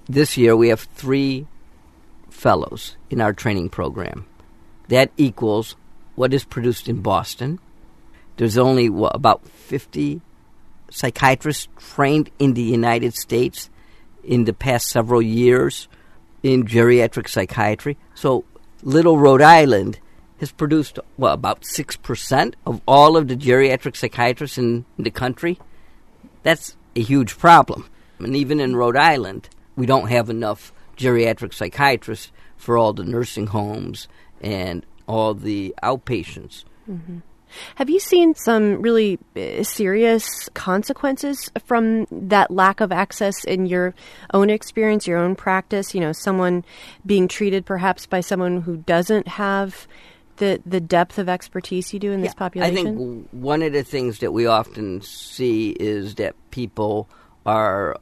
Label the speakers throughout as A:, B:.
A: this year we have 3 fellows in our training program. That equals what is produced in Boston. There's only about 50 psychiatrists trained in the United States in the past several years in geriatric psychiatry. So Little Rhode Island has produced, about 6% of all of the geriatric psychiatrists in the country. That's a huge problem. And even in Rhode Island, we don't have enough geriatric psychiatrists for all the nursing homes and all the outpatients.
B: Mm-hmm. Have you seen some really serious consequences from that lack of access in your own experience, your own practice? You know, someone being treated perhaps by someone who doesn't have the depth of expertise you do in this population?
A: I think one of the things that we often see is that people are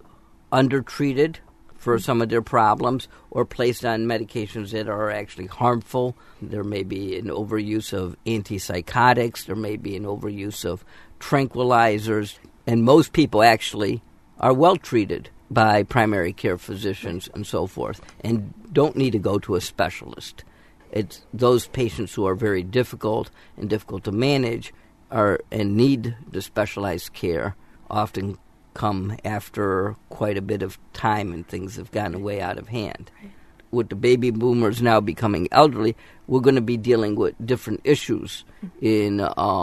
A: undertreated for some of their problems or placed on medications that are actually harmful. There may be an overuse of antipsychotics. There may be an overuse of tranquilizers. And most people actually are well treated by primary care physicians and so forth and don't need to go to a specialist. It's those patients who are very difficult and difficult to manage and need the specialized care often come after quite a bit of time and things have gotten way out of hand. Right. With the baby boomers now becoming elderly, we're going to be dealing with different issues in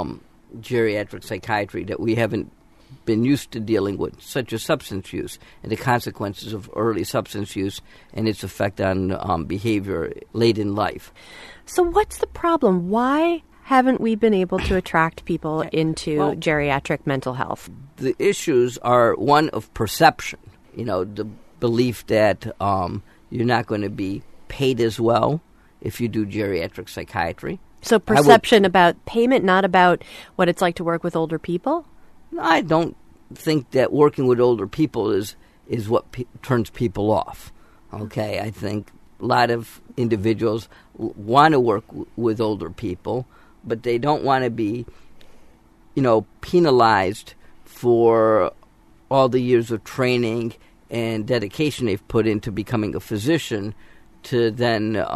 A: geriatric psychiatry that we haven't been used to dealing with, such as substance use and the consequences of early substance use and its effect on behavior late in life.
B: So what's the problem? Why haven't we been able to attract people into geriatric mental health?
A: The issues are one of perception, the belief that you're not going to be paid as well if you do geriatric psychiatry.
B: So perception about payment, not about what it's like to work with older people?
A: I don't think that working with older people is what turns people off. Okay, I think a lot of individuals want to work with older people, but they don't want to be, penalized for all the years of training and dedication they've put into becoming a physician to then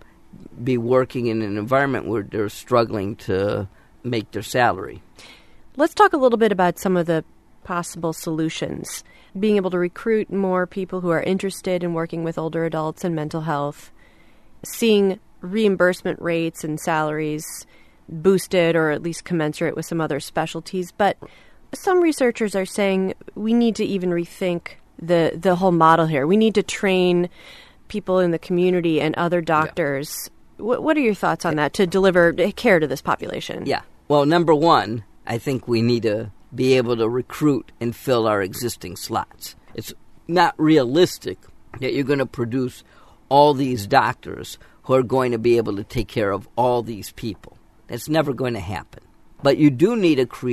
A: be working in an environment where they're struggling to make their salary.
B: Let's talk a little bit about some of the possible solutions. Being able to recruit more people who are interested in working with older adults and mental health, seeing reimbursement rates and salaries boosted or at least commensurate with some other specialties. But some researchers are saying we need to even rethink the whole model here. We need to train people in the community and other doctors. Yeah. What are your thoughts on that to deliver care to this population?
A: Yeah. Well, number one, I think we need to be able to recruit and fill our existing slots. It's not realistic that you're going to produce all these doctors who are going to be able to take care of all these people. That's never going to happen. But you do need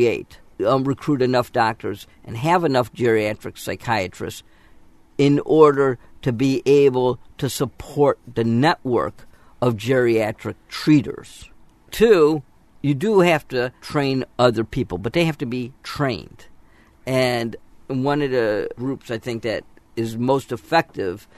A: to recruit enough doctors and have enough geriatric psychiatrists in order to be able to support the network of geriatric treaters. 2, you do have to train other people, but they have to be trained. And one of the groups I think that is most effective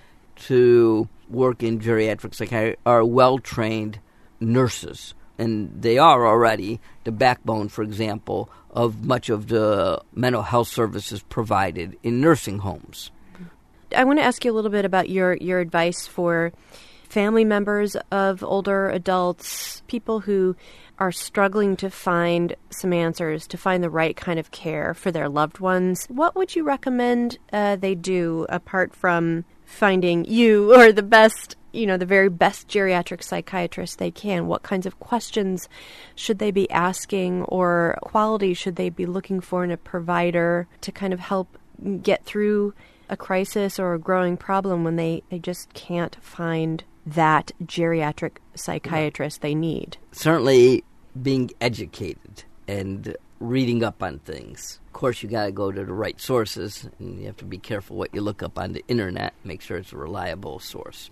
A: to work in geriatric psychiatry are well-trained nurses. And they are already the backbone, for example, of much of the mental health services provided in nursing homes.
B: I want to ask you a little bit about your advice for family members of older adults, people who are struggling to find some answers, to find the right kind of care for their loved ones. What would you recommend they do apart from finding you or the best, the very best geriatric psychiatrist they can? What kinds of questions should they be asking or qualities should they be looking for in a provider to kind of help get through a crisis or a growing problem when they just can't find that geriatric psychiatrist they need?
A: Certainly being educated and reading up on things. Of course, you got to go to the right sources, and you have to be careful what you look up on the internet. Make sure it's a reliable source.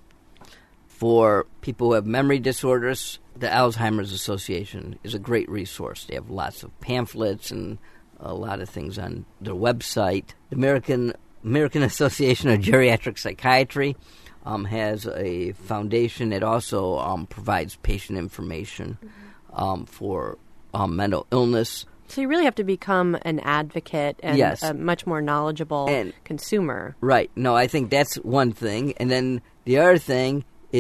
A: For people who have memory disorders, the Alzheimer's Association is a great resource. They have lots of pamphlets and a lot of things on their website. The American American Association of Geriatric Psychiatry has a foundation that also provides patient information for mental illness.
B: So you really have to become an advocate and
A: Yes.
B: a much more knowledgeable consumer.
A: Right. No, I think that's one thing. And then the other thing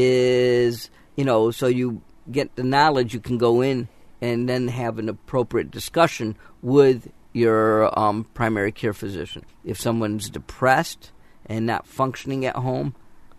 A: is, so you get the knowledge, you can go in and then have an appropriate discussion with your primary care physician. If someone's depressed and not functioning at home,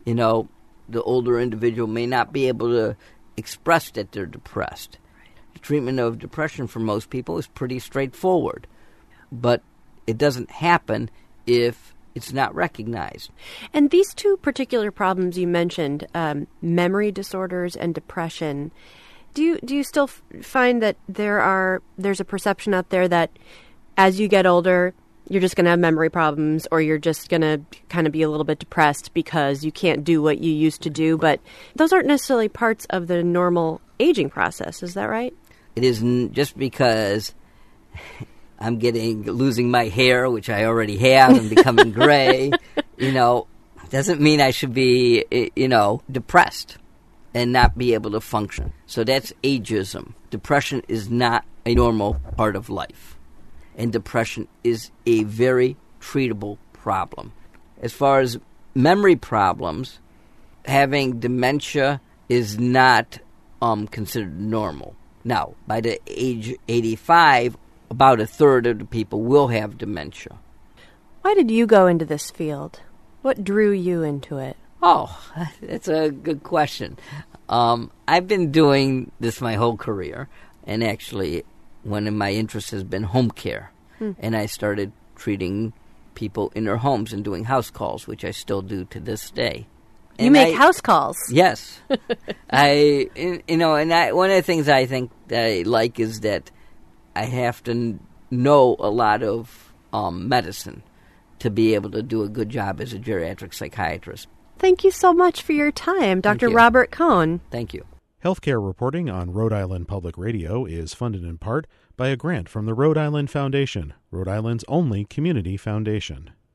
A: the older individual may not be able to express that they're depressed. The treatment of depression for most people is pretty straightforward, but it doesn't happen if it's not recognized.
B: And these two particular problems you mentioned, memory disorders and depression, do you still find that there's a perception out there that as you get older, you're just going to have memory problems, or you're just going to kind of be a little bit depressed because you can't do what you used to do? But those aren't necessarily parts of the normal aging process. Is that right?
A: It isn't just because I'm losing my hair, which I already have, and becoming gray, doesn't mean I should be, depressed and not be able to function. So that's ageism. Depression is not a normal part of life. And depression is a very treatable problem. As far as memory problems, having dementia is not considered normal. Now, by the age 85, about a third of the people will have dementia.
B: Why did you go into this field? What drew you into it?
A: Oh, that's a good question. I've been doing this my whole career, and actually one of my interests has been home care. And I started treating people in their homes and doing house calls, which I still do to this day.
B: You make house calls?
A: Yes. One of the things I think that I like is that I have to know a lot of medicine to be able to do a good job as a geriatric psychiatrist.
B: Thank you so much for your time, Dr. Robert Cohn.
A: Thank you.
C: Healthcare reporting on Rhode Island Public Radio is funded in part by a grant from the Rhode Island Foundation, Rhode Island's only community foundation.